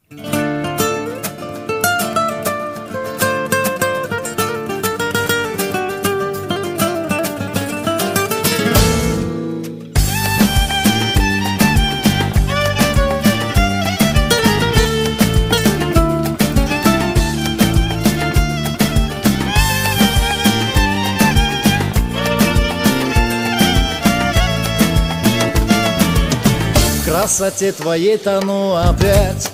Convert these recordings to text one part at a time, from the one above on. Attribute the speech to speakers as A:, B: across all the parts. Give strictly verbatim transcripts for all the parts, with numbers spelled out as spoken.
A: В красоте твоей тону опять,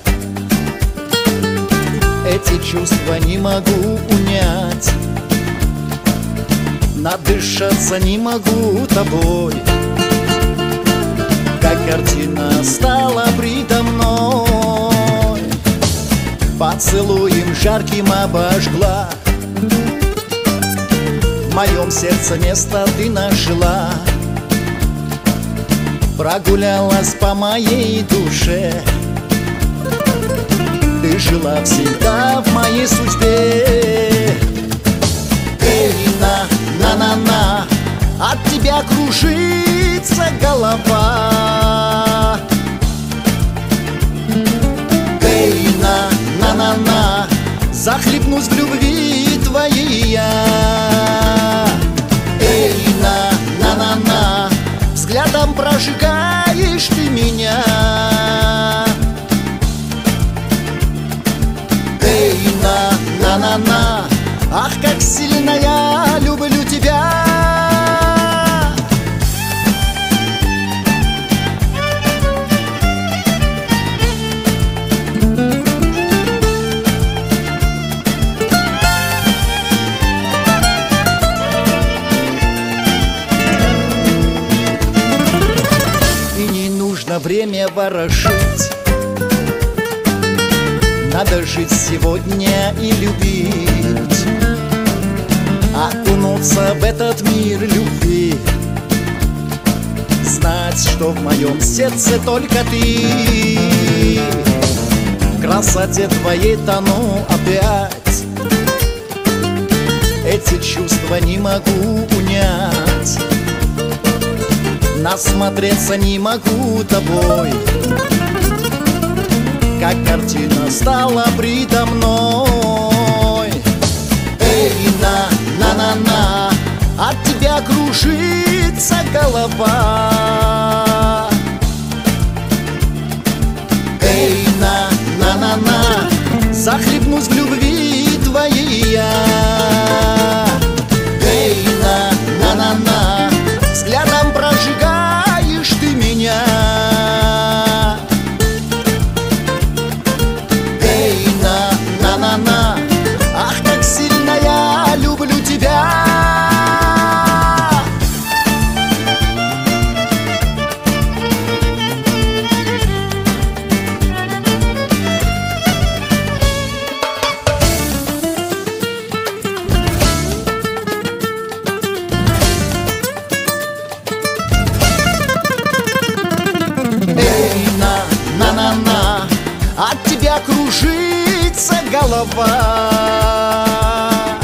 A: эти чувства не могу унять. Надышаться не могу тобой, как картина стала предо мной. Поцелуем жарким обожгла, в моем сердце место ты нашла. Прогулялась по моей душе, ты жила всегда в моей судьбе. Эй, на, на-на-на, от тебя кружится голова. Эй, на, на-на-на, захлебнусь в любви твоей я. Эй, на, на-на-на, взглядом прожигаешь ты меня. Эй, на, на-на-на, ах, как сильно я люблю тебя. Время ворошить, надо жить сегодня и любить, окунуться в этот мир любви, знать, что в моем сердце только ты. В красоте твоей тону опять, эти чувства не могу унять. Насмотреться не могу тобой, как картина стала предо мной. Эй, на, на-на-на, от тебя кружится голова. Эй, на, на-на-на, захлебнусь в любви твоей я. Эй, на, на-на-на, взглядом прожигаешь ты меня. Эй, на, на-на-на, ах, как сильно я люблю тебя. Эй, на, на-на-на, от тебя кружится голова.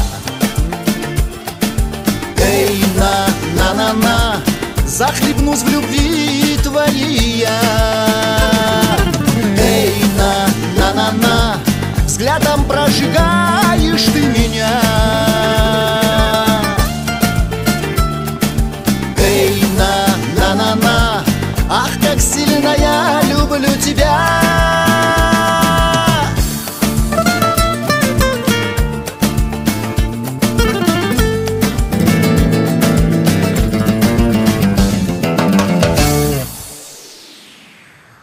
A: Эй, на, на-на-на, захлебнусь в любви твоей я. Эй, на, на-на-на, взглядом прожигаешь ты меня. Эй, на, на-на-на, ах, как сильно я люблю тебя.